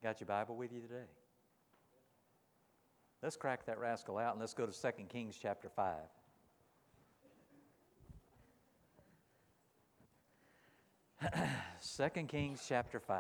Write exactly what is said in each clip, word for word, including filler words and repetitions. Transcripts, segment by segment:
Got your Bible with you today? Let's crack that rascal out and let's go to Second Kings chapter five. Second Kings chapter five.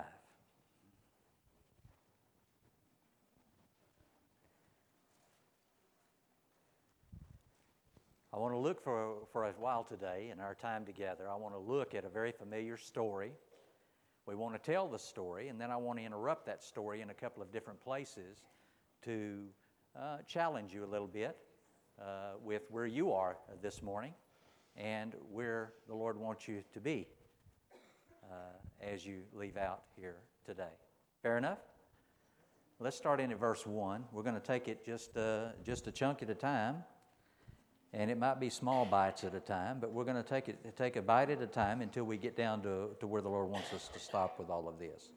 I want to look for, for a while today in our time together. I want to look at a very familiar story. We want to tell the story, and then I want to interrupt that story in a couple of different places to uh, challenge you a little bit uh, with where you are this morning and where the Lord wants you to be uh, as you leave out here today. Fair enough? Let's start in at verse one. We're going to take it just, uh, just a chunk at a time. And it might be small bites at a time, but we're going to take it take a bite at a time until we get down to, to where the Lord wants us to stop with all of this.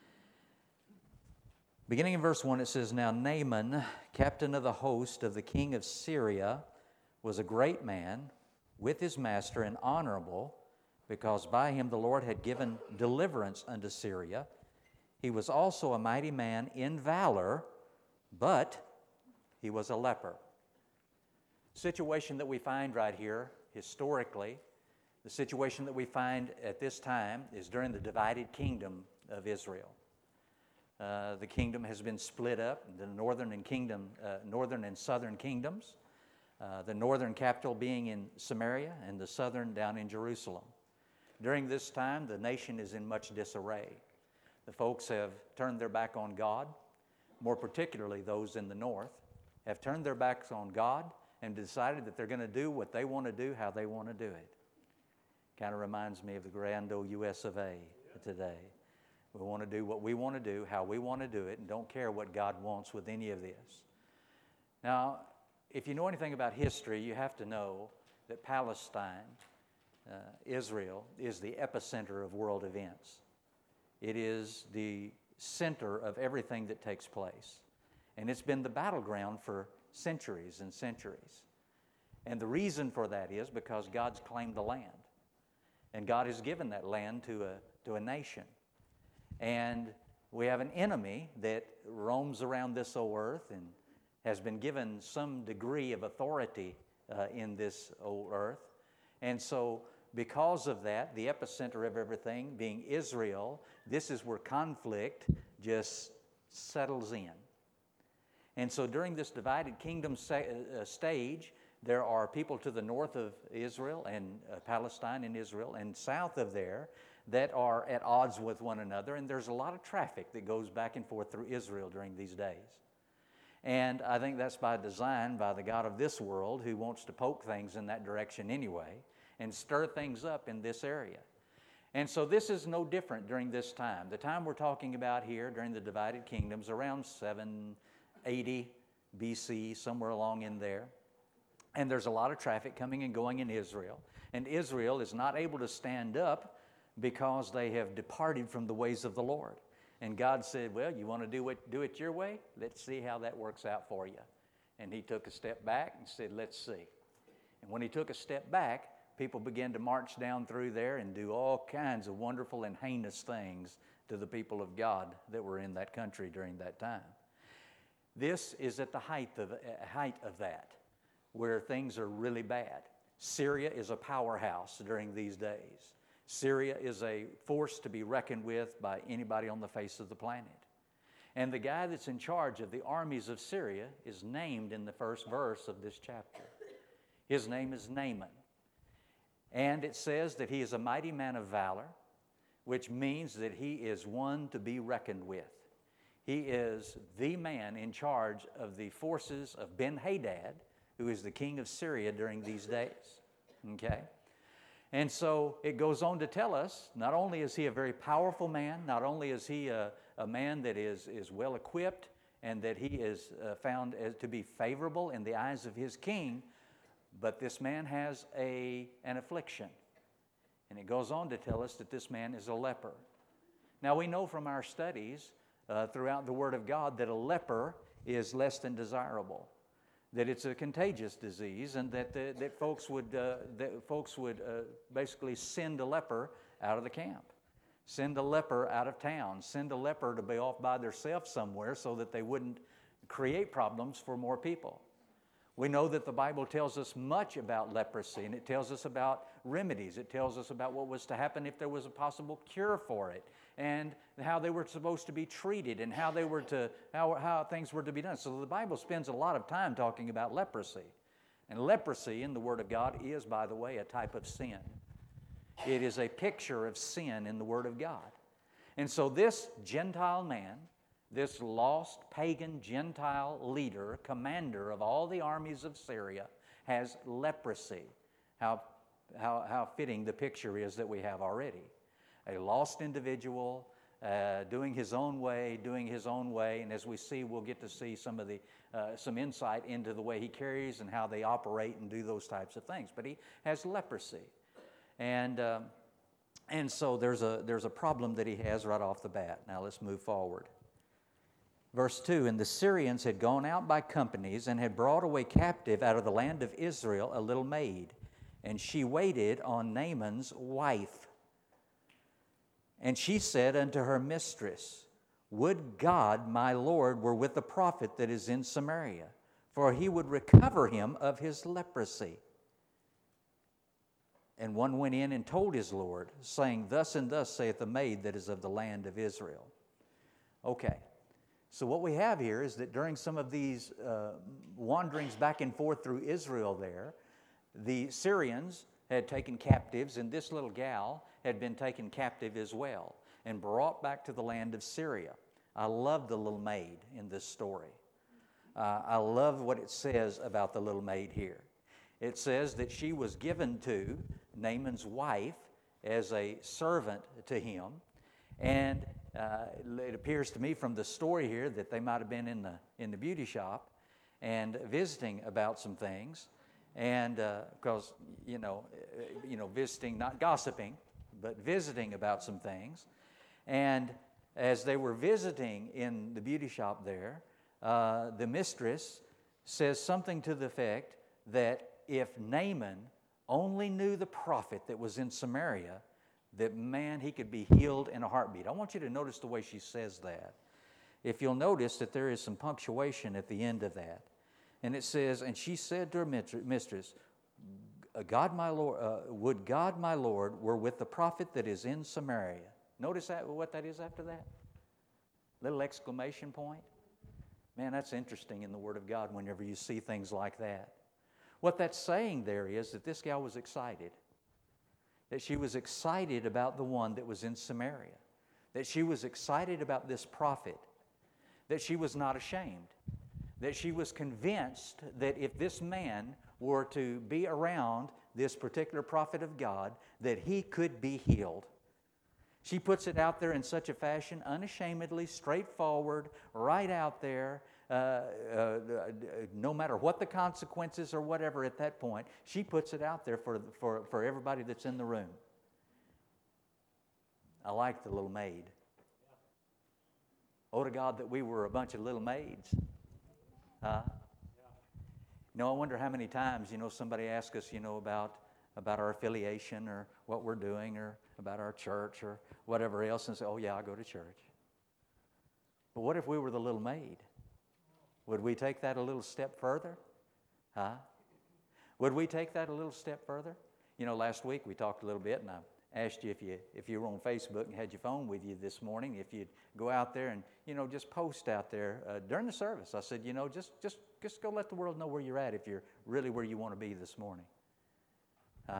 Beginning in verse one, it says, Now Naaman, captain of the host of the king of Syria, was a great man with his master and honorable, because by him the Lord had given deliverance unto Syria. He was also a mighty man in valor, but he was a leper. Situation that we find right here, historically, the situation that we find at this time is during the divided kingdom of Israel. Uh, the kingdom has been split up, the northern and kingdom, uh, northern and southern kingdoms. Uh, the northern capital being in Samaria and the southern down in Jerusalem. During this time, the nation is in much disarray. The folks have turned their back on God, more particularly those in the north, have turned their backs on God and decided that they're going to do what they want to do, how they want to do it. Kind of reminds me of the grand old U S of A today. We want to do what we want to do, how we want to do it, and don't care what God wants with any of this. Now, if you know anything about history, you have to know that Palestine, uh, Israel, is the epicenter of world events. It is the center of everything that takes place. And it's been the battleground for centuries and centuries. And the reason for that is because God's claimed the land. And God has given that land to a, to a nation. And we have an enemy that roams around this old earth and has been given some degree of authority uh, in this old earth. And so because of that, the epicenter of everything being Israel, this is where conflict just settles in. And so during this divided kingdom uh, stage, there are people to the north of Israel and uh, Palestine and Israel and south of there that are at odds with one another. And there's a lot of traffic that goes back and forth through Israel during these days. And I think that's by design by the God of this world, who wants to poke things in that direction anyway and stir things up in this area. And so this is no different during this time. The time we're talking about here during the divided kingdoms, around seven eighty B C, somewhere along in there. And there's a lot of traffic coming and going in Israel. And Israel is not able to stand up because they have departed from the ways of the Lord. And God said, well, you want to do it, do it your way? Let's see how that works out for you. And he took a step back and said, let's see. And when he took a step back, people began to march down through there and do all kinds of wonderful and heinous things to the people of God that were in that country during that time. This is at the height of, uh, height of that, where things are really bad. Syria is a powerhouse during these days. Syria is a force to be reckoned with by anybody on the face of the planet. And the guy that's in charge of the armies of Syria is named in the first verse of this chapter. His name is Naaman. And it says that he is a mighty man of valor, which means that he is one to be reckoned with. He is the man in charge of the forces of Ben-Hadad, who is the king of Syria during these days. Okay? And so it goes on to tell us, not only is he a very powerful man, not only is he a, a man that is, is well equipped and that he is uh, found as, to be favorable in the eyes of his king, but this man has a, an affliction. And it goes on to tell us that this man is a leper. Now we know from our studies uh, throughout the Word of God that a leper is less than desirable, that it's a contagious disease, and that the, that folks would uh, that folks would uh, basically send a leper out of the camp. Send a leper out of town. Send a leper to be off by themselves somewhere so that they wouldn't create problems for more people. We know that the Bible tells us much about leprosy, and it tells us about remedies. It tells us about what was to happen if there was a possible cure for it, and how they were supposed to be treated, and how they were to how, how things were to be done. So the Bible spends a lot of time talking about leprosy. And leprosy in the Word of God is, by the way, a type of sin. It is a picture of sin in the Word of God. And so this Gentile man, this lost pagan Gentile leader, commander of all the armies of Syria, has leprosy. How, how, how fitting the picture is that we have already. A lost individual uh, doing his own way, doing his own way, and as we see, we'll get to see some of the uh, some insight into the way he carries and how they operate and do those types of things. But he has leprosy, and um, and so there's a there's a problem that he has right off the bat. Now let's move forward. Verse two, and the Syrians had gone out by companies and had brought away captive out of the land of Israel a little maid, and she waited on Naaman's wife. And she said unto her mistress, would God my Lord were with the prophet that is in Samaria, for he would recover him of his leprosy. And one went in and told his Lord, saying, thus and thus saith the maid that is of the land of Israel. Okay. So what we have here is that during some of these uh, wanderings back and forth through Israel there, the Syrians had taken captives, and this little gal had been taken captive as well and brought back to the land of Syria. I love the little maid in this story. Uh, I love what it says about the little maid here. It says that she was given to Naaman's wife as a servant to him, and Uh, it appears to me from the story here that they might have been in the in the beauty shop and visiting about some things, and because uh, you know, you know, visiting, not gossiping, but visiting about some things. And as they were visiting in the beauty shop there, uh, the mistress says something to the effect that if Naaman only knew the prophet that was in Samaria, that, man, he could be healed in a heartbeat. I want you to notice the way she says that. If you'll notice that there is some punctuation at the end of that. And it says, and she said to her mistress, God my Lord, uh, would God my Lord were with the prophet that is in Samaria. Notice that, what that is after that? Little exclamation point. Man, that's interesting in the Word of God whenever you see things like that. What that's saying there is that this gal was excited. That she was excited about the one that was in Samaria. That she was excited about this prophet. That she was not ashamed. That she was convinced that if this man were to be around this particular prophet of God, that he could be healed. She puts it out there in such a fashion, unashamedly, straightforward, right out there, uh, uh, no matter what the consequences or whatever at that point, she puts it out there for, for, for everybody that's in the room. I like the little maid. Oh, to God that we were a bunch of little maids. Huh? You know, I wonder how many times, you know, somebody asks us, you know, about, about our affiliation or what we're doing or about our church or whatever else, and say, oh, yeah, I go to church. But what if we were the little maid? Would we take that a little step further? Huh? Would we take that a little step further? You know, last week we talked a little bit, and I asked you if you if you were on Facebook and had your phone with you this morning, if you'd go out there and, you know, just post out there uh, during the service. I said, you know, just just just go let the world know where you're at if you're really where you want to be this morning. Huh?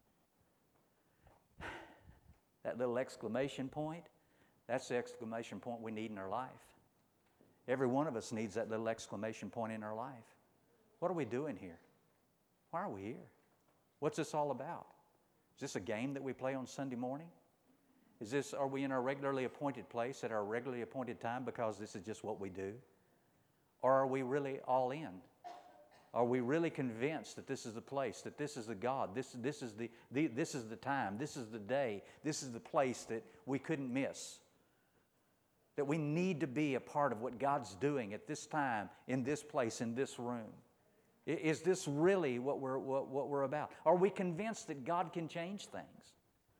That little exclamation point, that's the exclamation point we need in our life. Every one of us needs that little exclamation point in our life. What are we doing here? Why are we here? What's this all about? Is this a game that we play on Sunday morning? Is this, are we in our regularly appointed place at our regularly appointed time because this is just what we do? Or are we really all in? Are we really convinced that this is the place, that this is the God, this, this, is the, the, this is the time, this is the day, this is the place that we couldn't miss? That we need to be a part of what God's doing at this time, in this place, in this room. Is this really what we're, what, what we're about? Are we convinced that God can change things?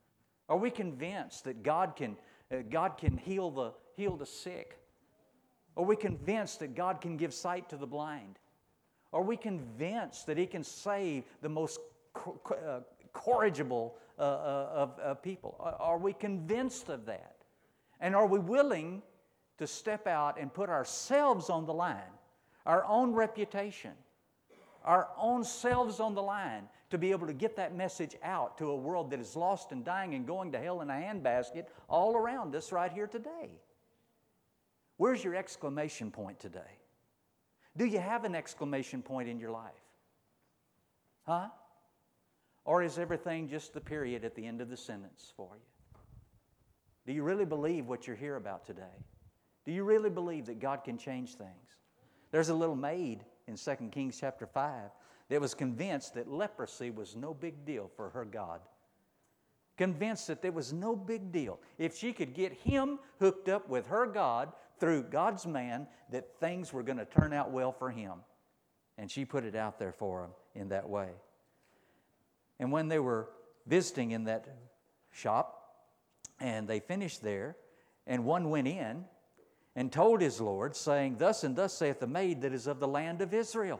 Are we convinced that God can, uh, God can heal the, heal the sick? Are we convinced that God can give sight to the blind? Are we convinced that He can save the most co- uh, corrigible uh, uh, of, of people? Are, are we convinced of that? And are we willing to step out and put ourselves on the line, our own reputation, our own selves on the line, to be able to get that message out to a world that is lost and dying and going to hell in a handbasket all around us right here today? Where's your exclamation point today? Do you have an exclamation point in your life? Huh? Or is everything just the period at the end of the sentence for you? Do you really believe what you're here about today? Do you really believe that God can change things? There's a little maid in Second Kings chapter five that was convinced that leprosy was no big deal for her God. Convinced that there was no big deal. If she could get him hooked up with her God through God's man, that things were going to turn out well for him. And she put it out there for him in that way. And when they were visiting in that shop, and they finished there, and one went in and told his Lord, saying, "Thus and thus saith the maid that is of the land of Israel."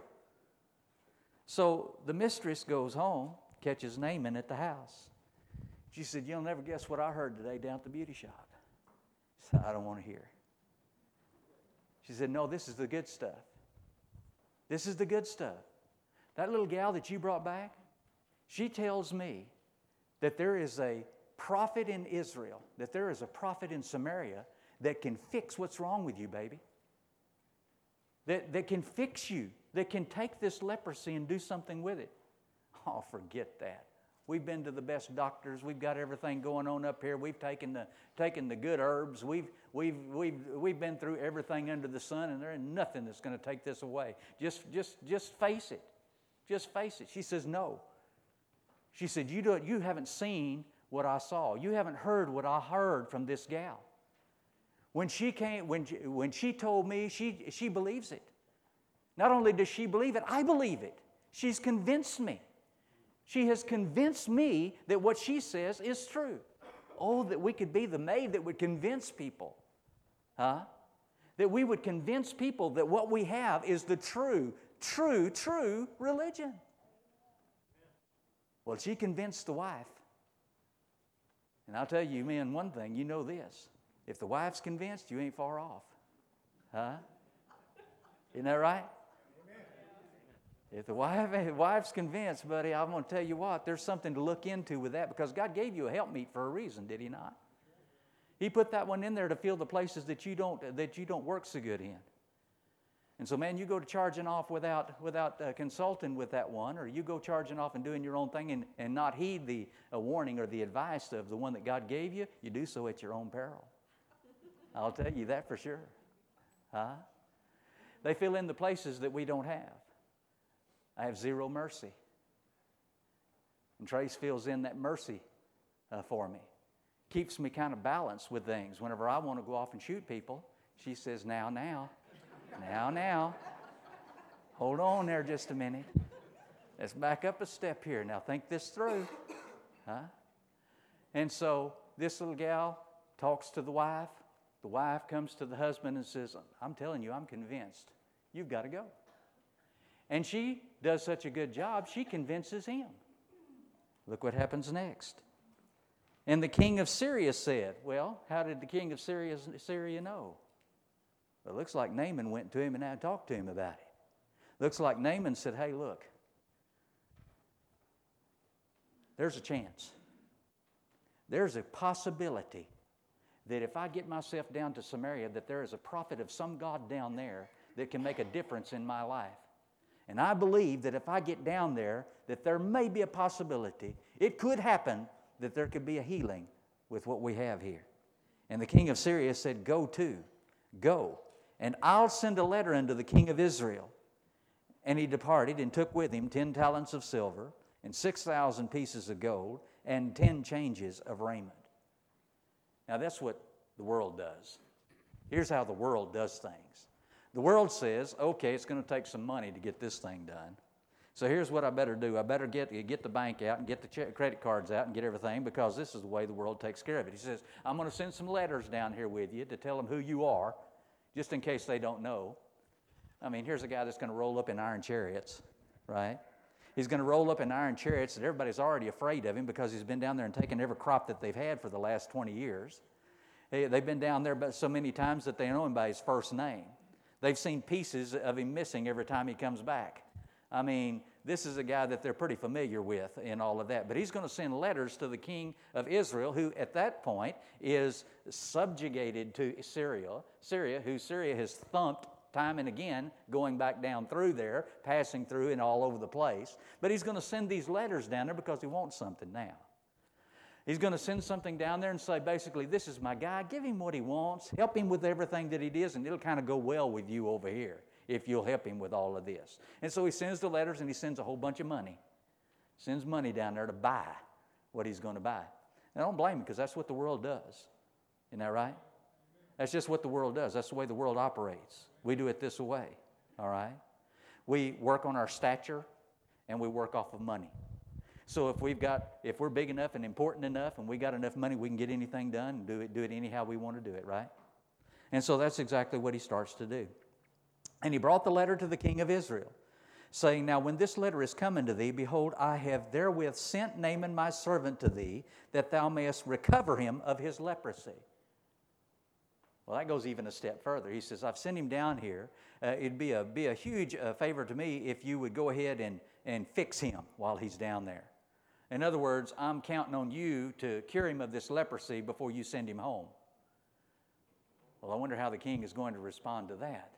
So the mistress goes home, catches Naaman at the house. She said, "You'll never guess what I heard today down at the beauty shop." He said, "I don't want to hear." She said, "No, this is the good stuff. This is the good stuff. That little gal that you brought back, she tells me that there is a prophet in Israel, that there is a prophet in Samaria that can fix what's wrong with you, baby. That, that can fix you, that can take this leprosy and do something with it." Oh, forget that. We've been to the best doctors. We've got everything going on up here. We've taken the taken the good herbs. We've we've we've we've been through everything under the sun, and there ain't nothing that's going to take this away. Just just just face it. Just face it. She says, "No." She said, "You don't. You haven't seen what I saw. You haven't heard what I heard from this gal. When she came, when she, when she told me, she she believes it. Not only does she believe it, I believe it. She's convinced me. She has convinced me that what she says is true." Oh, that we could be the maid that would convince people. Huh? That we would convince people that what we have is the true, true, true religion. Well, she convinced the wife. And I'll tell you, men, one thing, you know this. If the wife's convinced, you ain't far off. Huh? Isn't that right? If the wife, if the wife's convinced, buddy, I'm going to tell you what, there's something to look into with that, because God gave you a helpmeet for a reason, did He not? He put that one in there to fill the places that you don't that you don't work so good in. And so, man, you go to charging off without without uh, consulting with that one, or you go charging off and doing your own thing and, and not heed the uh, warning or the advice of the one that God gave you, you do so at your own peril. I'll tell you that for sure. Huh? They fill in the places that we don't have. I have zero mercy. And Trace fills in that mercy uh, for me. Keeps me kind of balanced with things. Whenever I want to go off and shoot people, she says, now, now, now, now. Hold on there just a minute. Let's back up a step here. Now think this through. Huh? And so this little gal talks to the wife. The wife comes to the husband and says, "I'm telling you, I'm convinced. You've got to go." And she does such a good job, she convinces him. Look what happens next. And the king of Syria said, well, how did the king of Syria, Syria know? Well, it looks like Naaman went to him and had talked to him about it. Looks like Naaman said, "Hey, look, there's a chance. There's a possibility that if I get myself down to Samaria, that there is a prophet of some God down there that can make a difference in my life. And I believe that if I get down there, that there may be a possibility. It could happen that there could be a healing with what we have here." And the king of Syria said, "Go to, go, and I'll send a letter unto the king of Israel." And he departed and took with him ten talents of silver and six thousand pieces of gold and ten changes of raiment. Now that's what the world does. Here's how the world does things. The world says, okay, it's going to take some money to get this thing done. So here's what I better do. I better get, get the bank out and get the check, credit cards out and get everything, because this is the way the world takes care of it. He says, I'm going to send some letters down here with you to tell them who you are, just in case they don't know. I mean, here's a guy that's going to roll up in iron chariots, right? He's going to roll up in iron chariots that everybody's already afraid of him because he's been down there and taken every crop that they've had for the last twenty years. They've been down there so many times that they know him by his first name. They've seen pieces of him missing every time he comes back. I mean, this is a guy that they're pretty familiar with in all of that. But he's going to send letters to the king of Israel, who at that point is subjugated to Syria, Syria, who Syria has thumped time and again, going back down through there, passing through and all over the place. But he's going to send these letters down there because he wants something now. He's going to send something down there and say, basically, this is my guy. Give him what he wants. Help him with everything that he does, and it'll kind of go well with you over here if you'll help him with all of this. And so he sends the letters, and he sends a whole bunch of money. Sends money down there to buy what he's going to buy. And I don't blame him, because that's what the world does. Isn't that right? That's just what the world does. That's the way the world operates. We do it this way, all right? We work on our stature, and we work off of money. So if we've got, if we're big enough and important enough, and we got enough money, we can get anything done and do it, do it anyhow we want to do it, right? And so that's exactly what he starts to do. And he brought the letter to the king of Israel, saying, Now when this letter is come unto thee, behold, I have therewith sent Naaman my servant to thee, that thou mayest recover him of his leprosy. Well, that goes even a step further. He says, I've sent him down here. Uh, it'd be a, be a huge uh, favor to me if you would go ahead and, and fix him while he's down there. In other words, I'm counting on you to cure him of this leprosy before you send him home. Well, I wonder how the king is going to respond to that.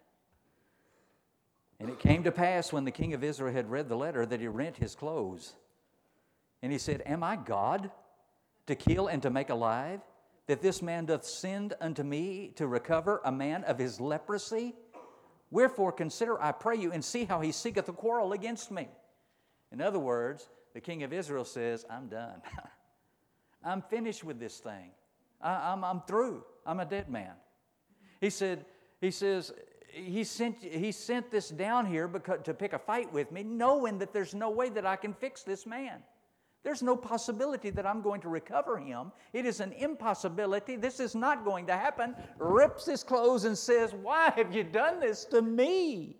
And it came to pass when the king of Israel had read the letter that he rent his clothes. And he said, Am I God to kill and to make alive, that this man doth send unto me to recover a man of his leprosy? Wherefore consider, I pray you, and see how he seeketh a quarrel against me. In other words, the king of Israel says, I'm done. I'm finished with this thing. I, I'm, I'm through. I'm a dead man. He said, he says, he sent, he sent this down here because, to pick a fight with me, knowing that there's no way that I can fix this man. There's no possibility that I'm going to recover him. It is an impossibility. This is not going to happen. Rips his clothes and says, Why have you done this to me?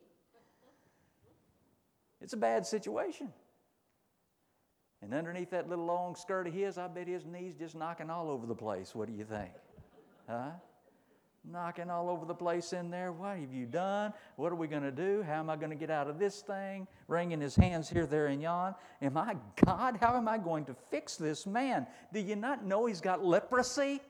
It's a bad situation. And underneath that little long skirt of his, I bet his knees just knocking all over the place. What do you think? Huh? Knocking all over the place in there. What have you done? What are we going to do? How am I going to get out of this thing? Wringing his hands here, there, and yon. Am I God? How am I going to fix this man? Do you not know he's got leprosy?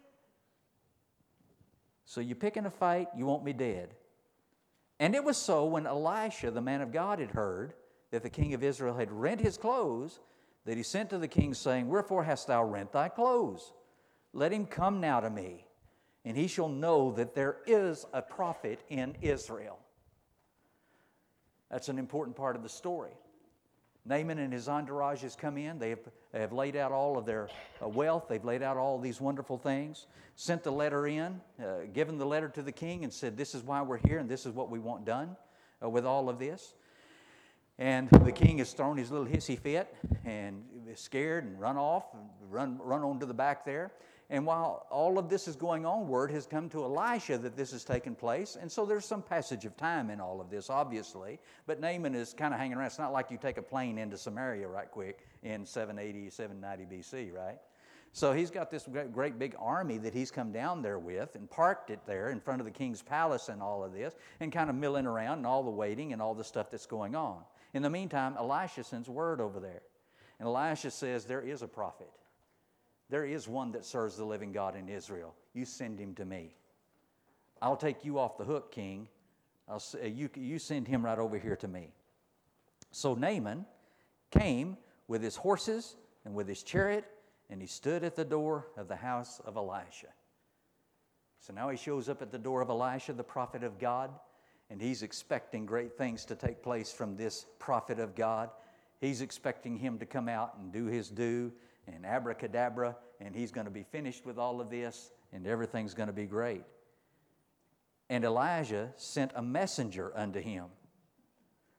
So you pick in a fight, you won't be dead. And it was so when Elisha, the man of God, had heard that the king of Israel had rent his clothes, that he sent to the king, saying, Wherefore hast thou rent thy clothes? Let him come now to me, and he shall know that there is a prophet in Israel. That's an important part of the story. Naaman and his entourage has come in. They have, they have laid out all of their uh, wealth. They've laid out all these wonderful things. Sent the letter in, uh, given the letter to the king and said, this is why we're here and this is what we want done uh, with all of this. And the king has thrown his little hissy fit and is scared and run off and run, run on to the back there. And while all of this is going on, word has come to Elisha that this has taken place. And so there's some passage of time in all of this, obviously. But Naaman is kind of hanging around. It's not like you take a plane into Samaria right quick in seven eighty, seven ninety B C, right? So he's got this great, great big army that he's come down there with and parked it there in front of the king's palace and all of this and kind of milling around and all the waiting and all the stuff that's going on. In the meantime, Elisha sends word over there. And Elisha says, there is a prophet. There is one that serves the living God in Israel. You send him to me. I'll take you off the hook, king. I'll, you, you send him right over here to me. So Naaman came with his horses and with his chariot, and he stood at the door of the house of Elisha. So now he shows up at the door of Elisha, the prophet of God, and he's expecting great things to take place from this prophet of God. He's expecting him to come out and do his due and abracadabra, and he's going to be finished with all of this, and everything's going to be great. And Elijah sent a messenger unto him,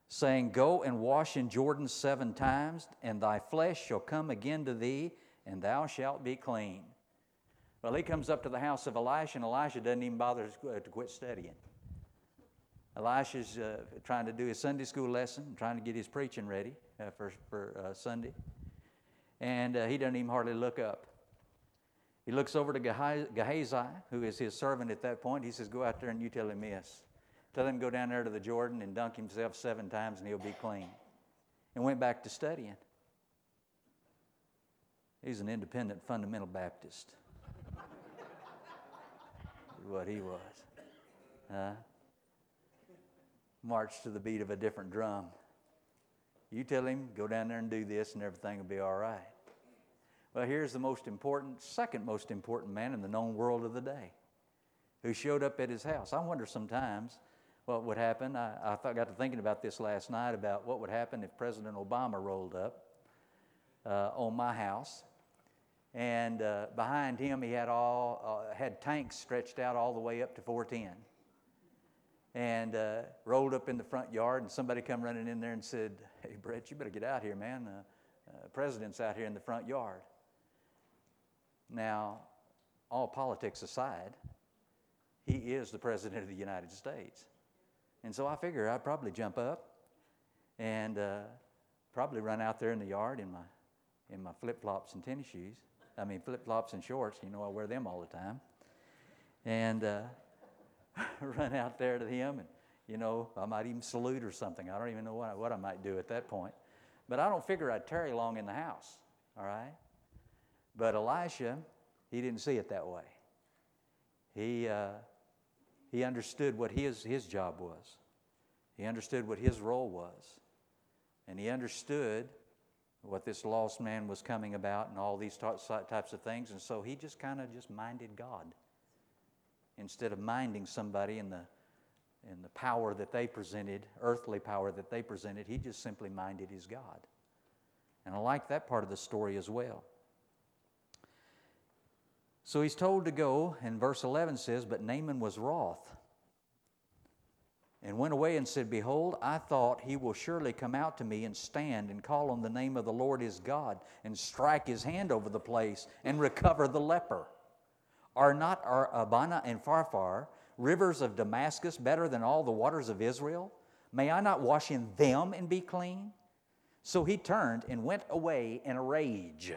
saying, Go and wash in Jordan seven times, and thy flesh shall come again to thee, and thou shalt be clean. Well, he comes up to the house of Elisha, and Elisha doesn't even bother to quit studying. Elisha's uh, trying to do his Sunday school lesson, trying to get his preaching ready uh, for, for uh, Sunday. And uh, he doesn't even hardly look up. He looks over to Gehazi, who is his servant at that point. He says, Go out there and you tell him this. Tell him to go down there to the Jordan and dunk himself seven times and he'll be clean. And went back to studying. He's an independent fundamental Baptist. What he was. Huh? March to the beat of a different drum. You tell him, go down there and do this and everything will be all right. Well, here's the most important, second most important man in the known world of the day who showed up at his house. I wonder sometimes what would happen. I, I thought, got to thinking about this last night about what would happen if President Obama rolled up uh, on my house. And uh, behind him, he had all uh, had tanks stretched out all the way up to four ten, and uh, rolled up in the front yard. And somebody come running in there and said, "Hey, Brett, you better get out here, man. Uh, uh, President's out here in the front yard." Now, all politics aside, he is the President of the United States, and so I figure I'd probably jump up and uh, probably run out there in the yard in my in my flip flops and tennis shoes. I mean, flip-flops and shorts. You know, I wear them all the time. And uh, run out there to him, and, you know, I might even salute or something. I don't even know what I, what I might do at that point. But I don't figure I'd tarry long in the house, all right? But Elisha, he didn't see it that way. He, uh, he understood what his, his job was. He understood what his role was. And he understood what this lost man was coming about and all these types of things. And so he just kind of just minded God. Instead of minding somebody in the, in the power that they presented, earthly power that they presented, he just simply minded his God. And I like that part of the story as well. So he's told to go, and verse eleven says, But Naaman was wroth, and went away and said, Behold, I thought he will surely come out to me and stand and call on the name of the Lord his God and strike his hand over the place and recover the leper. Are not our Abana and Pharpar, rivers of Damascus, better than all the waters of Israel? May I not wash in them and be clean? So he turned and went away in a rage.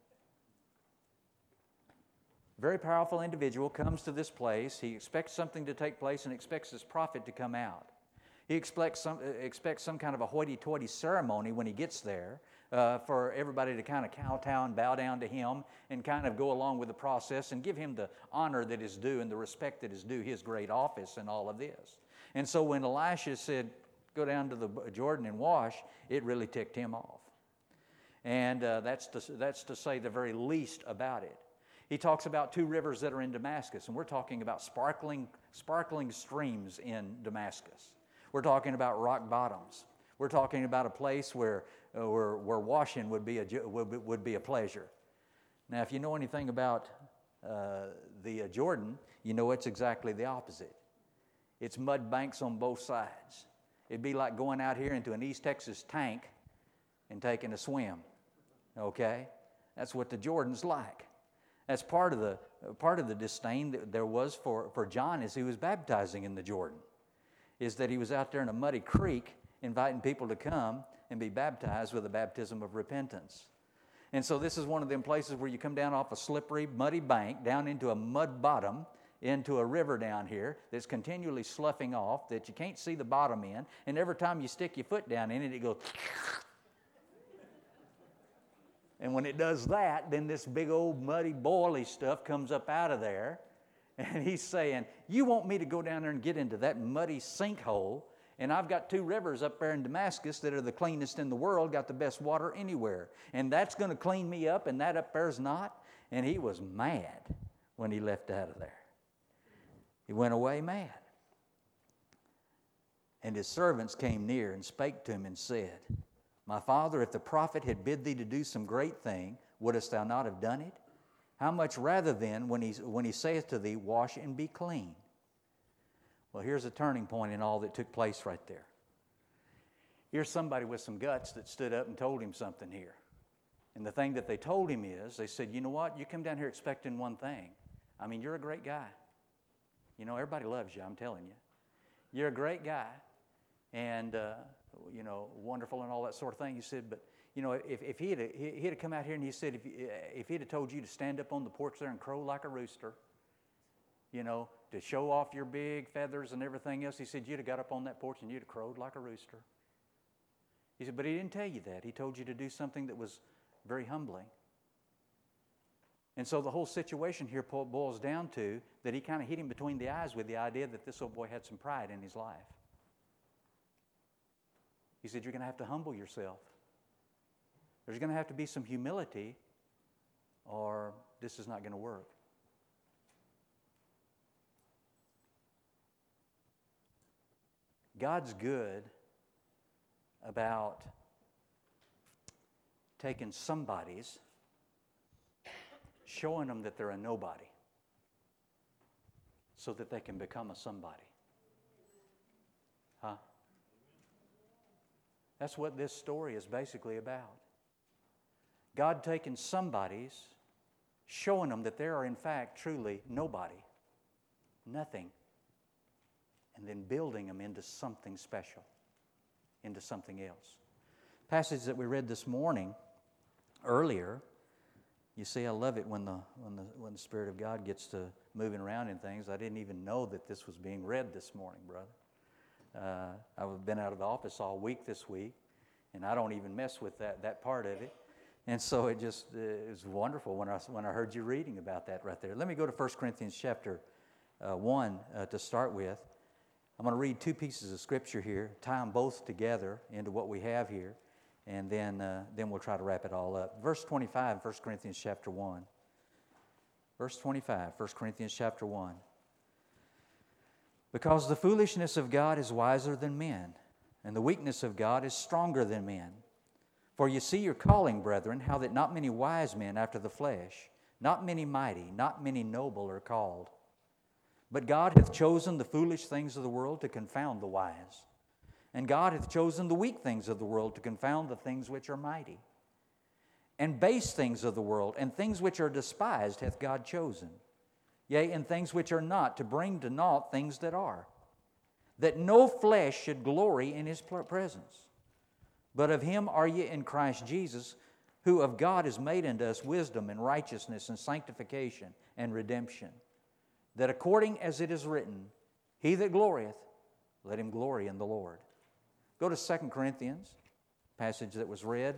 Very powerful individual comes to this place. He expects something to take place and expects his prophet to come out. He expects some, expects some kind of a hoity-toity ceremony when he gets there uh, for everybody to kind of kowtow and bow down to him and kind of go along with the process and give him the honor that is due and the respect that is due his great office and all of this. And so when Elisha said, go down to the Jordan and wash, it really ticked him off. And uh, that's to, that's to say the very least about it. He talks about two rivers that are in Damascus, and we're talking about sparkling, sparkling streams in Damascus. We're talking about rock bottoms. We're talking about a place where, uh, where, where washing would be, a, would, be, would be a pleasure. Now, if you know anything about uh, the uh, Jordan, you know it's exactly the opposite. It's mud banks on both sides. It'd be like going out here into an East Texas tank and taking a swim, okay? That's what the Jordan's like. That's part of the part of the disdain that there was for, for John as he was baptizing in the Jordan, is that he was out there in a muddy creek inviting people to come and be baptized with a baptism of repentance. And so this is one of them places where you come down off a slippery, muddy bank, down into a mud bottom, into a river down here that's continually sloughing off, that you can't see the bottom in, and every time you stick your foot down in it, it goes... And when it does that, then this big old muddy, boily stuff comes up out of there. And he's saying, you want me to go down there and get into that muddy sinkhole, and I've got two rivers up there in Damascus that are the cleanest in the world, got the best water anywhere. And that's going to clean me up, and that up there's not? And he was mad when he left out of there. He went away mad. And his servants came near and spake to him and said, My father, if the prophet had bid thee to do some great thing, wouldest thou not have done it? How much rather then, when he, when he saith to thee, wash and be clean? Well, here's a turning point in all that took place right there. Here's somebody with some guts that stood up and told him something here. And the thing that they told him is, they said, you know what, you come down here expecting one thing. I mean, you're a great guy. You know, everybody loves you, I'm telling you. You're a great guy and, uh, you know, wonderful and all that sort of thing. He said, but, you know, if, if he had he'd have come out here and he said, if, if he'd have told you to stand up on the porch there and crow like a rooster, you know, to show off your big feathers and everything else, he said, you'd have got up on that porch and you'd have crowed like a rooster. He said, but he didn't tell you that. He told you to do something that was very humbling. And so the whole situation here boils down to that he kind of hit him between the eyes with the idea that this old boy had some pride in his life. He said, you're going to have to humble yourself. There's going to have to be some humility or this is not going to work. God's good about taking somebody's, showing them that they're a nobody so that they can become a somebody. Huh? That's what this story is basically about. God taking somebody's, showing them that they are in fact truly nobody, nothing, and then building them into something special, into something else. Passage that we read this morning, earlier, you see, I love it when the when the when the Spirit of God gets to moving around in things. I didn't even know that this was being read this morning, brother. Uh, I've been out of the office all week this week, and I don't even mess with that that part of it. And so it just uh, it was wonderful when I when I heard you reading about that right there. Let me go to First Corinthians chapter uh, one uh, to start with. I'm going to read two pieces of Scripture here, tie them both together into what we have here. And then, uh, then we'll try to wrap it all up. Verse twenty-five, First Corinthians chapter one. Verse twenty-five, First Corinthians chapter one. Because the foolishness of God is wiser than men, and the weakness of God is stronger than men. For you see your calling, brethren, how that not many wise men after the flesh, not many mighty, not many noble are called. But God hath chosen the foolish things of the world to confound the wise. And God hath chosen the weak things of the world to confound the things which are mighty. And base things of the world, and things which are despised hath God chosen. Yea, and things which are not, to bring to naught things that are. That no flesh should glory in His presence. But of Him are ye in Christ Jesus, who of God is made unto us wisdom and righteousness and sanctification and redemption. That according as it is written, He that glorieth, let him glory in the Lord. Go to Second Corinthians, passage that was read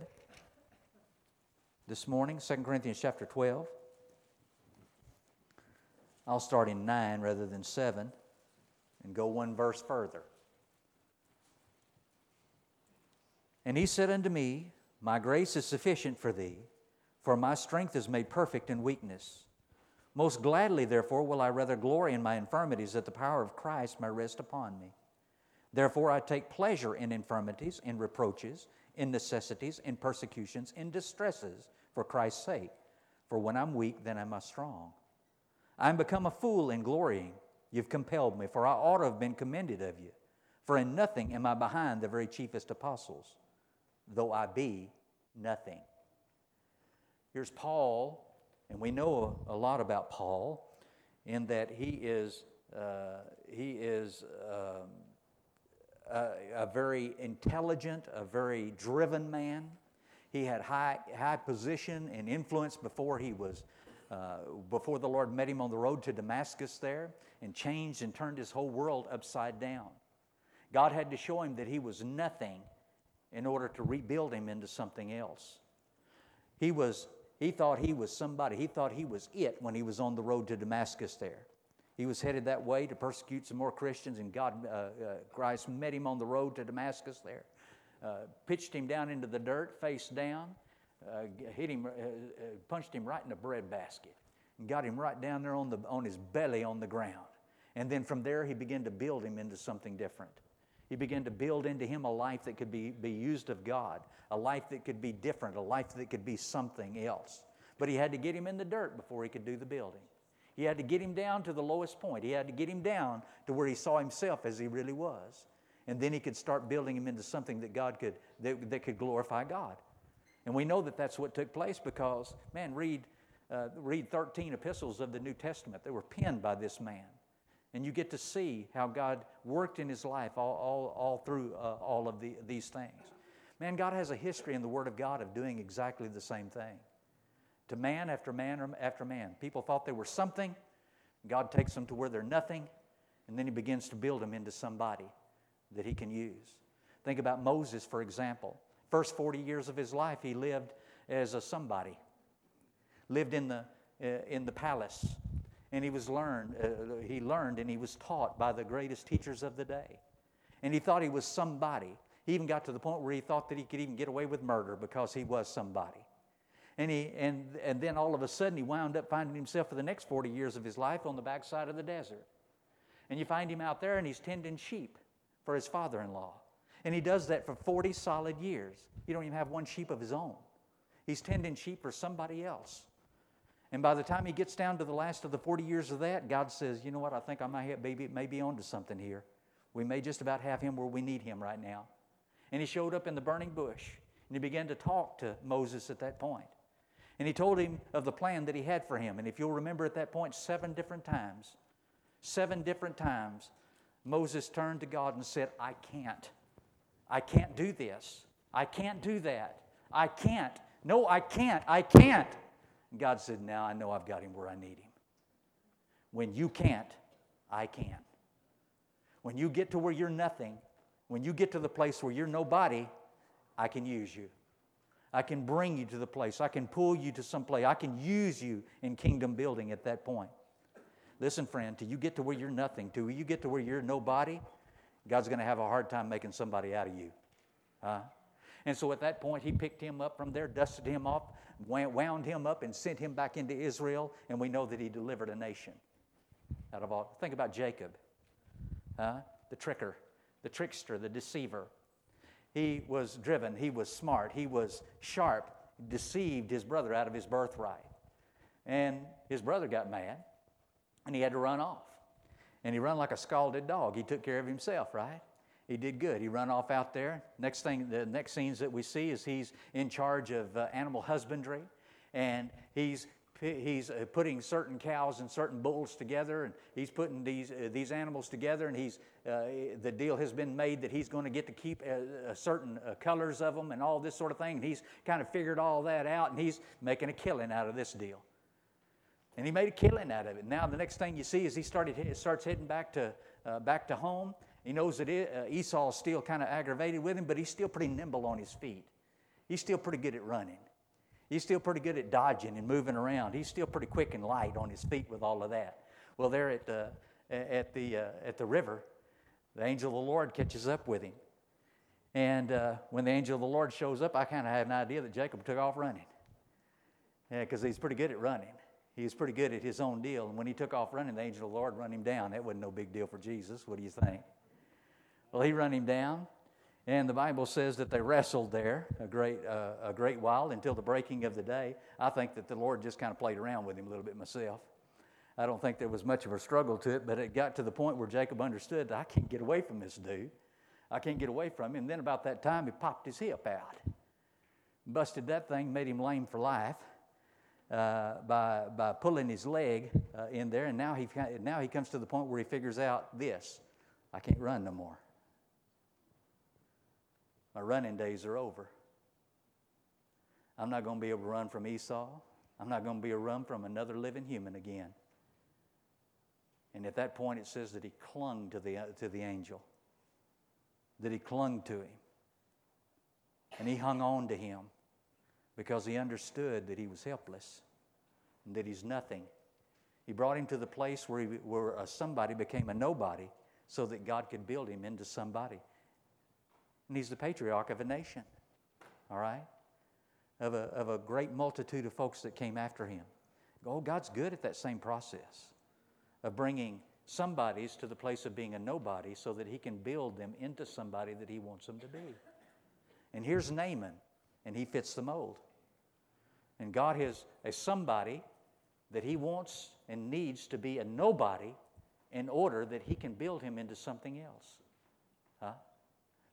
this morning, Second Corinthians chapter twelve. I'll start in nine rather than seven and go one verse further. And he said unto me, my grace is sufficient for thee, for my strength is made perfect in weakness. Most gladly, therefore, will I rather glory in my infirmities, that the power of Christ may rest upon me. Therefore I take pleasure in infirmities, in reproaches, in necessities, in persecutions, in distresses, for Christ's sake. For when I'm weak, then am I strong. I am become a fool in glorying. You've compelled me, for I ought to have been commended of you. For in nothing am I behind the very chiefest apostles, though I be nothing. Here's Paul, and we know a lot about Paul, in that he is uh, he is um, a, a very intelligent, a very driven man. He had high high position and influence before he was uh, before the Lord met him on the road to Damascus there, and changed and turned his whole world upside down. God had to show him that he was nothing in order to rebuild him into something else. He was he thought he was somebody. He thought he was it when he was on the road to Damascus there. He was headed that way to persecute some more Christians, and God, uh, uh, Christ met him on the road to Damascus there, uh, pitched him down into the dirt, face down, uh, hit him, uh, uh, punched him right in the breadbasket, and got him right down there on the on his belly on the ground. And then from there, he began to build him into something different. He began to build into him a life that could be, be used of God, a life that could be different, a life that could be something else. But he had to get him in the dirt before he could do the building. He had to get him down to the lowest point. He had to get him down to where he saw himself as he really was. And then he could start building him into something that God could, that, that could glorify God. And we know that that's what took place because, man, read, uh, read thirteen epistles of the New Testament. They were penned by this man. And you get to see how God worked in his life all, all, all through uh, all of the, these things. Man, God has a history in the Word of God of doing exactly the same thing. To man after man after man. People thought they were something. God takes them to where they're nothing. And then he begins to build them into somebody that he can use. Think about Moses, for example. First forty years of his life, he lived as a somebody. Lived in the, uh, in the palace. And he was learned, uh, he learned and he was taught by the greatest teachers of the day. And he thought he was somebody. He even got to the point where he thought that he could even get away with murder because he was somebody. And he and and then all of a sudden he wound up finding himself for the next forty years of his life on the backside of the desert. And you find him out there and he's tending sheep for his father-in-law. And he does that for forty solid years. He don't even have one sheep of his own. He's tending sheep for somebody else. And by the time he gets down to the last of the forty years of that, God says, you know what, I think I might have, maybe, maybe onto something here. We may just about have him where we need him right now. And he showed up in the burning bush. And he began to talk to Moses at that point. And he told him of the plan that he had for him. And if you'll remember at that point, seven different times, seven different times, Moses turned to God and said, I can't. I can't do this. I can't do that. I can't. No, I can't. I can't. And God said, now I know I've got him where I need him. When you can't, I can. When you get to where you're nothing, when you get to the place where you're nobody, I can use you. I can bring you to the place. I can pull you to some place. I can use you in kingdom building at that point. Listen, friend, till you get to where you're nothing, till you get to where you're nobody, God's going to have a hard time making somebody out of you. Uh, and so at that point, he picked him up from there, dusted him off, wound him up, and sent him back into Israel, and we know that he delivered a nation out of all. Think about Jacob, uh, the tricker, the trickster, the deceiver. He was driven, he was smart, he was sharp, deceived his brother out of his birthright. And his brother got mad, and he had to run off. And he ran like a scalded dog. He took care of himself, right? He did good. He run off out there. Next thing, the next scenes that we see is he's in charge of uh, animal husbandry, and he's he's uh, putting certain cows and certain bulls together, and he's putting these uh, these animals together, and he's uh, the deal has been made that he's going to get to keep uh, uh, certain uh, colors of them and all this sort of thing. And he's kind of figured all that out, and he's making a killing out of this deal. And he made a killing out of it. Now the next thing you see is he started starts heading back to uh, back to home. He knows that it, uh, Esau's still kind of aggravated with him, but he's still pretty nimble on his feet. He's still pretty good at running. He's still pretty good at dodging and moving around. He's still pretty quick and light on his feet with all of that. Well, there at uh, at the uh, at the river, the angel of the Lord catches up with him. And uh, when the angel of the Lord shows up, I kind of had an idea that Jacob took off running. Yeah, because he's pretty good at running. He was pretty good at his own deal. And when he took off running, the angel of the Lord run him down. That wasn't no big deal for Jesus. What do you think? Well, he run him down, and the Bible says that they wrestled there a great uh, a great while until the breaking of the day. I think that the Lord just kind of played around with him a little bit myself. I don't think there was much of a struggle to it, but it got to the point where Jacob understood that I can't get away from this dude. I can't get away from him. And then about that time, he popped his hip out. Busted that thing, made him lame for life uh, by by pulling his leg uh, in there. And now he now he comes to the point where he figures out this: I can't run no more. My running days are over. I'm not going to be able to run from Esau. I'm not going to be able to run from another living human again. And at that point, it says that he clung to the to the angel. That he clung to him. And he hung on to him because he understood that he was helpless and that he's nothing. He brought him to the place where, he, where a somebody became a nobody so that God could build him into somebody. And he's the patriarch of a nation, all right, of a, of a great multitude of folks that came after him. Oh, God's good at that same process of bringing somebodies to the place of being a nobody so that he can build them into somebody that he wants them to be. And here's Naaman, and he fits the mold. And God has a somebody that he wants and needs to be a nobody in order that he can build him into something else. Huh?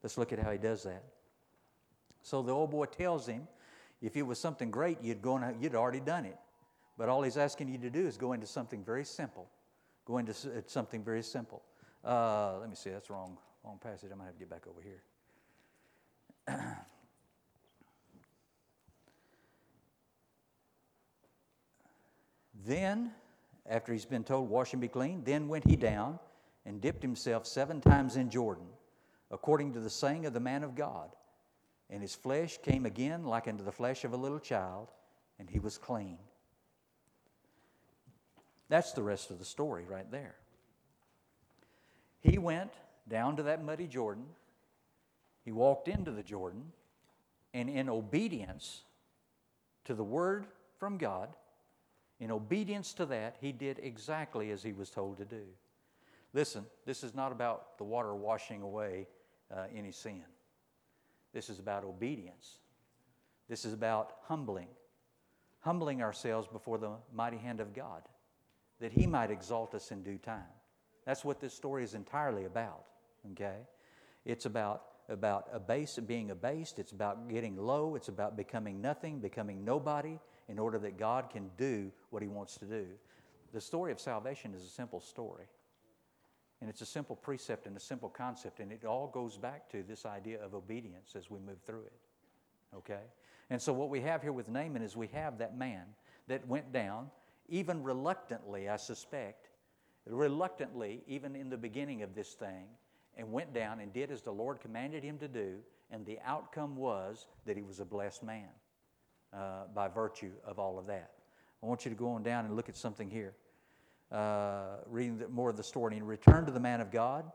Let's look at how he does that. So the old boy tells him, if it was something great, you'd, go and, you'd already done it. But all he's asking you to do is go into something very simple. Go into something very simple. Uh, let me see, that's wrong, wrong passage. I might have to get back over here. Then, after he's been told, wash and be clean, then went he down and dipped himself seven times in Jordan, according to the saying of the man of God. And his flesh came again like unto the flesh of a little child, and he was clean. That's the rest of the story right there. He went down to that muddy Jordan. He walked into the Jordan, and in obedience to the word from God, in obedience to that, he did exactly as he was told to do. Listen, this is not about the water washing away uh, any sin. This is about obedience. This is about humbling. Humbling ourselves before the mighty hand of God, that he might exalt us in due time. That's what this story is entirely about, okay? It's about, about abase, being abased. It's about getting low. It's about becoming nothing, becoming nobody, in order that God can do what he wants to do. The story of salvation is a simple story. And it's a simple precept and a simple concept, and it all goes back to this idea of obedience as we move through it, okay? And so what we have here with Naaman is we have that man that went down, even reluctantly, I suspect, reluctantly, even in the beginning of this thing, and went down and did as the Lord commanded him to do, and the outcome was that he was a blessed man uh, by virtue of all of that. I want you to go on down and look at something here. Uh, reading the, more of the story. And he returned to the man of God,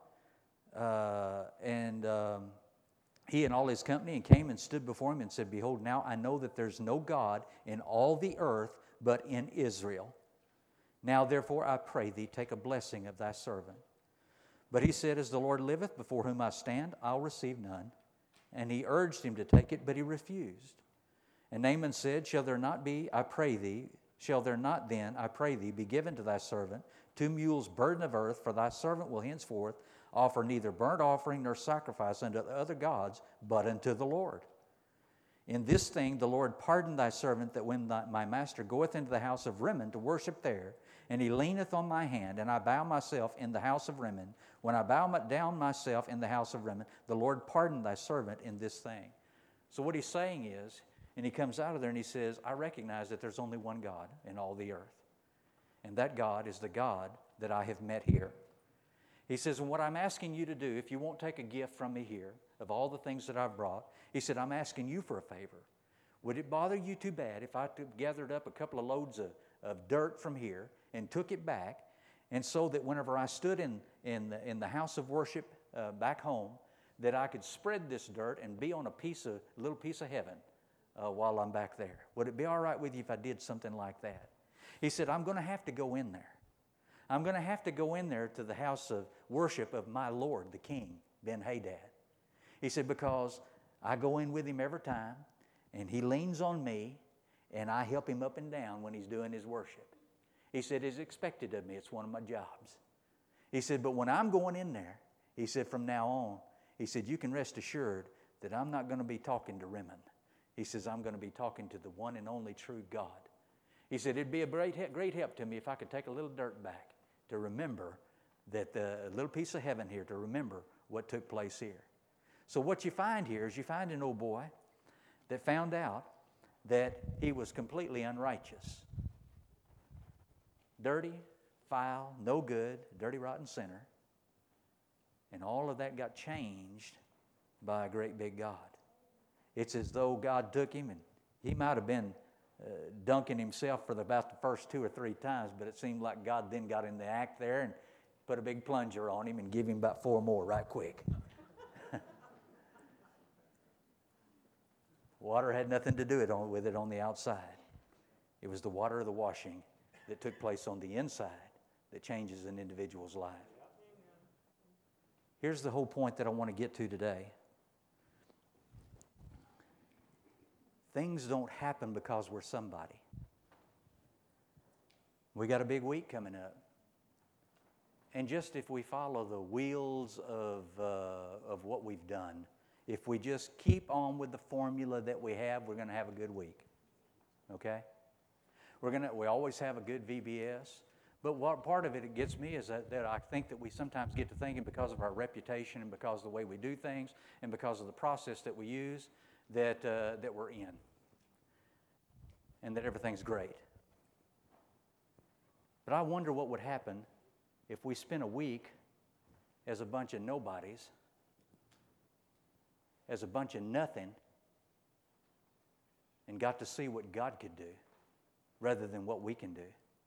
uh, and um, he and all his company, and came and stood before him and said, Behold, now I know that there's no God in all the earth but in Israel. Now therefore I pray thee, take a blessing of thy servant. But he said, As the Lord liveth, before whom I stand, I'll receive none. And he urged him to take it, but he refused. And Naaman said, Shall there not be, I pray thee, Shall there not then, I pray thee, be given to thy servant two mules burden of earth, for thy servant will henceforth offer neither burnt offering nor sacrifice unto other gods, but unto the Lord. In this thing the Lord pardon thy servant, that when thy, my master goeth into the house of Rimmon to worship there, and he leaneth on my hand, and I bow myself in the house of Rimmon, when I bow down myself in the house of Rimmon, the Lord pardon thy servant in this thing. So what he's saying is, and he comes out of there and he says, I recognize that there's only one God in all the earth. And that God is the God that I have met here. He says, and what I'm asking you to do, if you won't take a gift from me here, of all the things that I've brought, he said, I'm asking you for a favor. Would it bother you too bad if I took, gathered up a couple of loads of, of dirt from here and took it back, and so that whenever I stood in, in, the, in the house of worship uh, back home, that I could spread this dirt and be on a piece of, little piece of heaven Uh, while I'm back there? Would it be all right with you if I did something like that? He said, I'm going to have to go in there. I'm going to have to go in there to the house of worship of my Lord, the King, Ben-Hadad. He said, because I go in with him every time, and he leans on me, and I help him up and down when he's doing his worship. He said, it's expected of me. It's one of my jobs. He said, but when I'm going in there, he said, from now on, he said, you can rest assured that I'm not going to be talking to Rimmon. He says, I'm going to be talking to the one and only true God. He said, it'd be a great, great help to me if I could take a little dirt back to remember that the a little piece of heaven here, to remember what took place here. So what you find here is you find an old boy that found out that he was completely unrighteous. Dirty, foul, no good, dirty, rotten sinner. And all of that got changed by a great big God. It's as though God took him, and he might have been uh, dunking himself for the, about the first two or three times, but it seemed like God then got in the act there and put a big plunger on him and give him about four more right quick. Water had nothing to do it on, with it on the outside. It was the water of the washing that took place on the inside that changes an individual's life. Here's the whole point that I want to get to today. Things don't happen because we're somebody. We got a big week coming up. And just if we follow the wheels of, uh, of what we've done, if we just keep on with the formula that we have, we're going to have a good week. Okay? We're going to, we always have a good V B S. But what part of it, it gets me is that, that I think that we sometimes get to thinking because of our reputation and because of the way we do things and because of the process that we use that, uh, that we're in and that everything's great. But I wonder what would happen if we spent a week as a bunch of nobodies, as a bunch of nothing, and got to see what God could do rather than what we can do.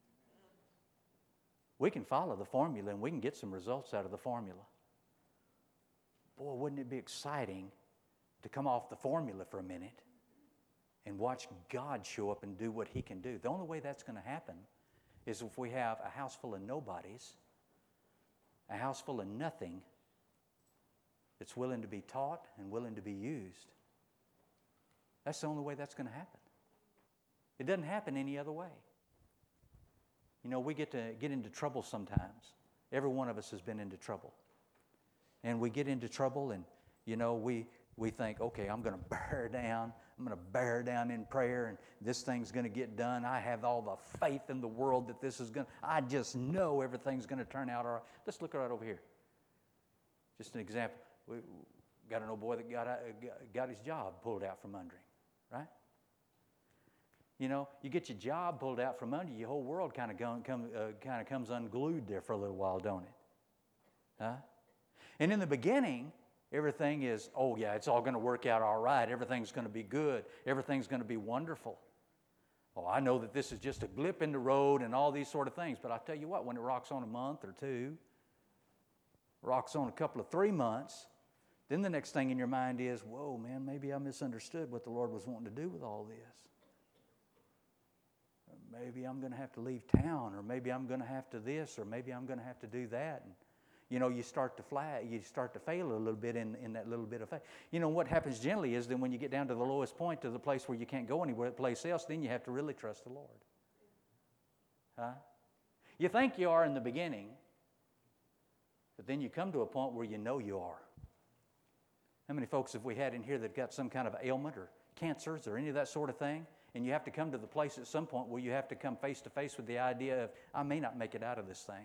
We can follow the formula and we can get some results out of the formula. Boy, wouldn't it be exciting to come off the formula for a minute and watch God show up and do what He can do. The only way that's going to happen is if we have a house full of nobodies, a house full of nothing that's willing to be taught and willing to be used. That's the only way that's going to happen. It doesn't happen any other way. You know, we get to get into trouble sometimes. Every one of us has been into trouble. And we get into trouble and, you know, we, we think, okay, I'm going to bear down. I'm going to bear down in prayer and this thing's going to get done. I have all the faith in the world that this is going to, I just know everything's going to turn out all right. Let's look right over here. Just an example. We got an old boy that got, got his job pulled out from under him, right? You know, you get your job pulled out from under you, your whole world kind of come, uh, kind of comes unglued there for a little while, don't it? Huh? And in the beginning, everything is, oh yeah, it's all going to work out all right. Everything's going to be good. Everything's going to be wonderful. Oh, I know that this is just a blip in the road and all these sort of things. But I tell you what, when it rocks on a month or two, rocks on a couple of three months, then the next thing in your mind is, whoa, man, maybe I misunderstood what the Lord was wanting to do with all this. Maybe I'm going to have to leave town, or maybe I'm going to have to this, or maybe I'm going to have to do that. And, you know, you start to fly, you start to fail a little bit in, in that little bit of faith. You know, what happens generally is then when you get down to the lowest point, to the place where you can't go anywhere place else, then you have to really trust the Lord. Huh? You think you are in the beginning, but then you come to a point where you know you are. How many folks have we had in here that got some kind of ailment or cancers or any of that sort of thing? And you have to come to the place at some point where you have to come face to face with the idea of, I may not make it out of this thing.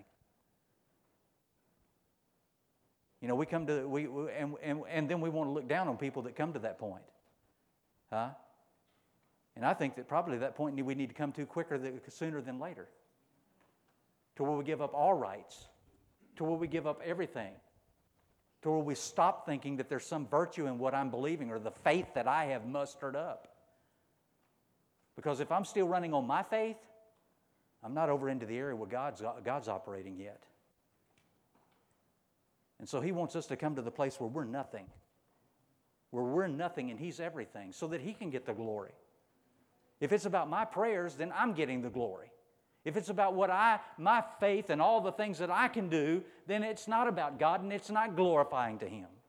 You know, we come to, we, we and, and, and then we want to look down on people that come to that point. Huh? And I think that probably that point we need to come to quicker, than, sooner than later. To where we give up all rights. To where we give up everything. To where we stop thinking that there's some virtue in what I'm believing or the faith that I have mustered up. Because if I'm still running on my faith, I'm not over into the area where God's, God's operating yet. And so He wants us to come to the place where we're nothing. Where we're nothing and He's everything, so that He can get the glory. If it's about my prayers, then I'm getting the glory. If it's about what I, my faith and all the things that I can do, then it's not about God and it's not glorifying to Him.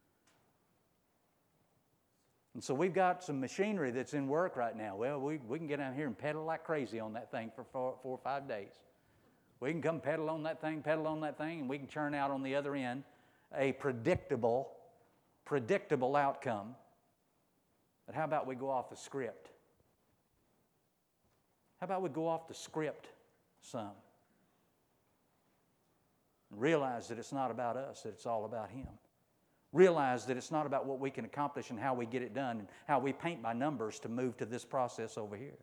And so we've got some machinery that's in work right now. Well, we, we can get down here and pedal like crazy on that thing for four, four or five days. We can come pedal on that thing, pedal on that thing, and we can churn out on the other end a predictable, predictable outcome. But how about we go off the script? How about we go off the script some? And realize that it's not about us, that it's all about Him. Realize that it's not about what we can accomplish and how we get it done and how we paint by numbers to move to this process over here.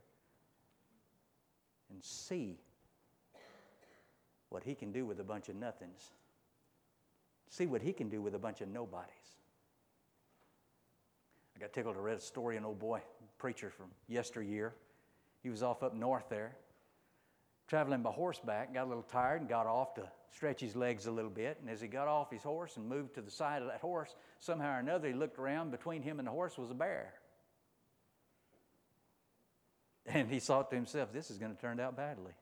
And see what He can do with a bunch of nothings. See what He can do with a bunch of nobodies. I got tickled. I read a story, an old boy, preacher from yesteryear. He was off up north there, traveling by horseback, got a little tired and got off to stretch his legs a little bit. And as he got off his horse and moved to the side of that horse, somehow or another he looked around. Between him and the horse was a bear. And he thought to himself, this is going to turn out badly.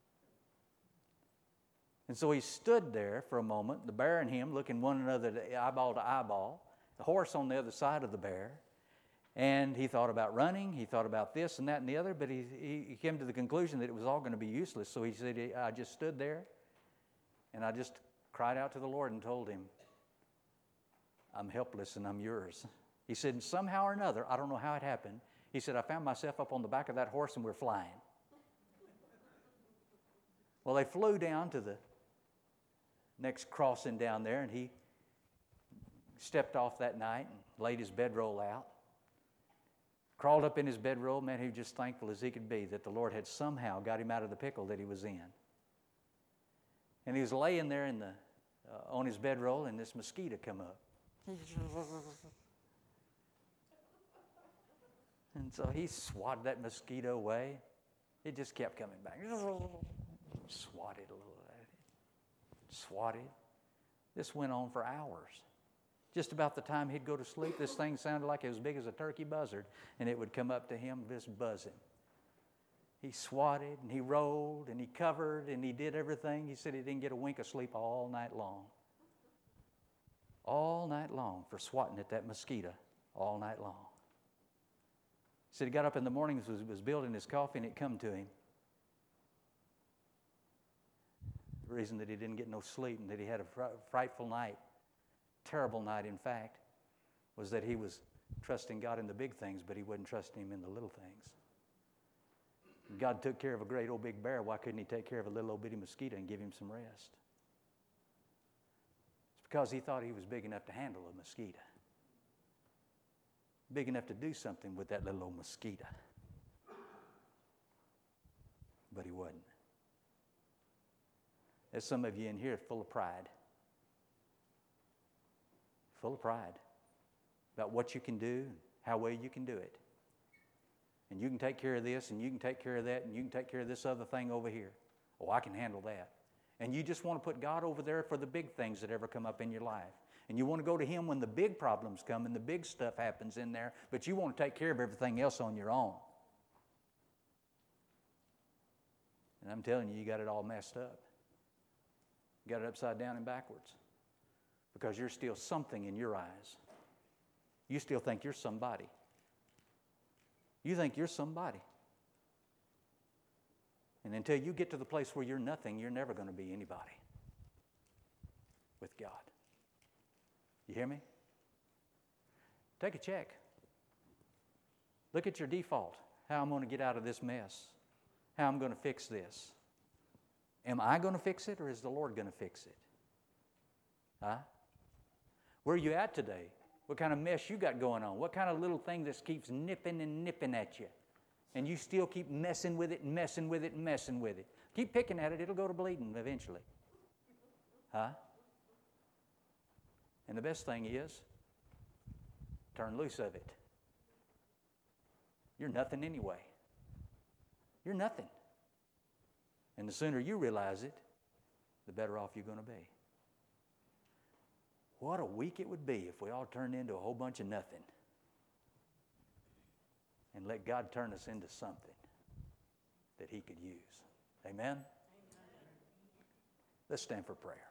And so he stood there for a moment, the bear and him looking one another eyeball to eyeball, the horse on the other side of the bear. And he thought about running, he thought about this and that and the other, but he, he came to the conclusion that it was all going to be useless. So he said, I just stood there and I just cried out to the Lord and told Him, I'm helpless and I'm yours. He said, somehow or another, I don't know how it happened, he said, I found myself up on the back of that horse and we're flying. Well, they flew down to the next crossing down there, and he stepped off that night and laid his bedroll out. Crawled up in his bedroll. Man, he was just thankful as he could be that the Lord had somehow got him out of the pickle that he was in. And he was laying there in the, uh, on his bedroll, and this mosquito come up. And so he swatted that mosquito away. It just kept coming back. Swatted a little at it. Swatted. This went on for hours. Just about the time he'd go to sleep, this thing sounded like it was as big as a turkey buzzard, and it would come up to him just buzzing. He swatted, and he rolled, and he covered, and he did everything. He said he didn't get a wink of sleep all night long. All night long for swatting at that mosquito all night long. He said he got up in the morning, was, was building his coffee, and it come to him. The reason that he didn't get no sleep and that he had a fr- frightful night, terrible night in fact, was that he was trusting God in the big things, but he wasn't trusting Him in the little things. God took care of a great old big bear. Why couldn't He take care of a little old bitty mosquito and give him some rest? It's because he thought he was big enough to handle a mosquito. Big enough to do something with that little old mosquito. But he wasn't. There's some of you in here full of pride. Full of pride about what you can do, how well you can do it. And you can take care of this, and you can take care of that, and you can take care of this other thing over here. Oh, I can handle that. And you just want to put God over there for the big things that ever come up in your life. And you want to go to Him when the big problems come and the big stuff happens in there, but you want to take care of everything else on your own. And I'm telling you, you got it all messed up. You got it upside down and backwards. Because you're still something in your eyes. You still think you're somebody. You think you're somebody. And until you get to the place where you're nothing, you're never going to be anybody with God. You hear me? Take a check. Look at your default. How I'm going to get out of this mess. How I'm going to fix this. Am I going to fix it, or is the Lord going to fix it? Huh? Where are you at today? What kind of mess you got going on? What kind of little thing that keeps nipping and nipping at you? And you still keep messing with it and messing with it and messing with it. Keep picking at it, it'll go to bleeding eventually. Huh? And the best thing is, turn loose of it. You're nothing anyway. You're nothing. And the sooner you realize it, the better off you're going to be. What a week it would be if we all turned into a whole bunch of nothing and let God turn us into something that He could use. Amen? Amen. Let's stand for prayer.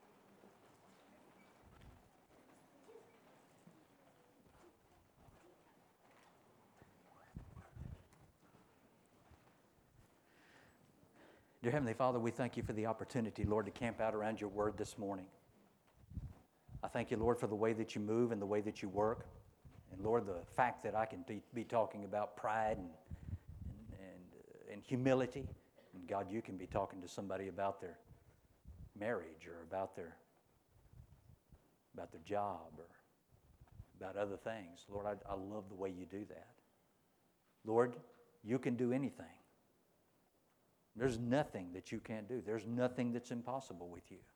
Dear Heavenly Father, we thank You for the opportunity, Lord, to camp out around Your Word this morning. I thank You, Lord, for the way that You move and the way that You work. And Lord, the fact that I can be, be talking about pride and, and, and, and humility. And God, You can be talking to somebody about their marriage or about their, about their job or about other things. Lord, I, I love the way You do that. Lord, You can do anything. There's nothing that You can't do. There's nothing that's impossible with You.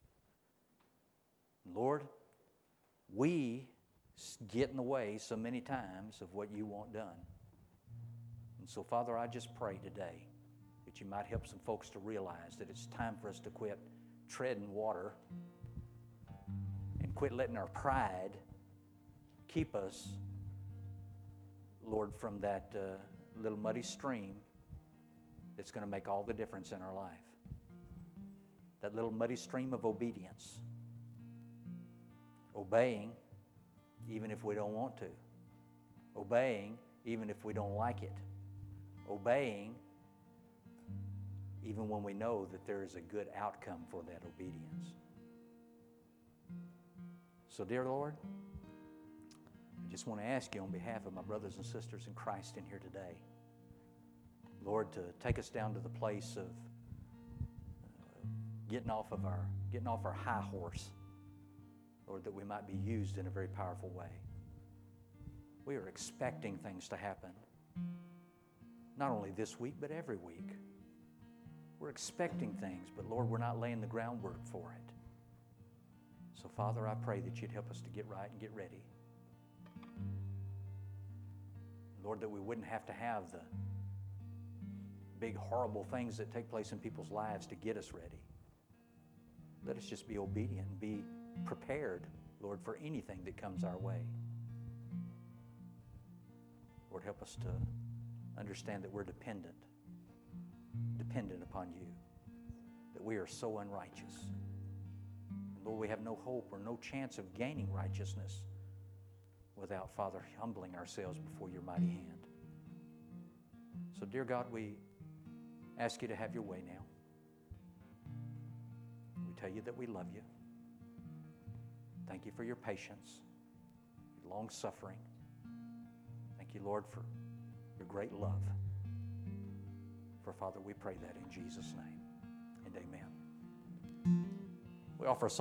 Lord, we get in the way so many times of what You want done. And so, Father, I just pray today that You might help some folks to realize that it's time for us to quit treading water and quit letting our pride keep us, Lord, from that uh, little muddy stream that's going to make all the difference in our life. That little muddy stream of obedience. Obeying even if we don't want to. Obeying even if we don't like it. Obeying even when we know that there is a good outcome for that obedience. So, dear Lord, I just just want to ask you on behalf of my brothers and sisters in Christ in here today, Lord, to take us down to the place of uh, getting off of our getting off our high horse, Lord, that we might be used in a very powerful way. We are expecting things to happen, not only this week, but every week. We're expecting things, but Lord, we're not laying the groundwork for it. So, Father, I pray that you'd help us to get right and get ready. Lord, that we wouldn't have to have the big, horrible things that take place in people's lives to get us ready. Let us just be obedient and be prepared, Lord, for anything that comes our way. Lord, help us to understand that we're dependent, dependent upon you, that we are so unrighteous. And Lord, we have no hope or no chance of gaining righteousness without, Father, humbling ourselves before your mighty hand. So, dear God, we ask you to have your way now. We tell you that we love you. Thank you for your patience, your long suffering. Thank you, Lord, for your great love. For, Father, we pray that in Jesus' name, and amen. We offer a song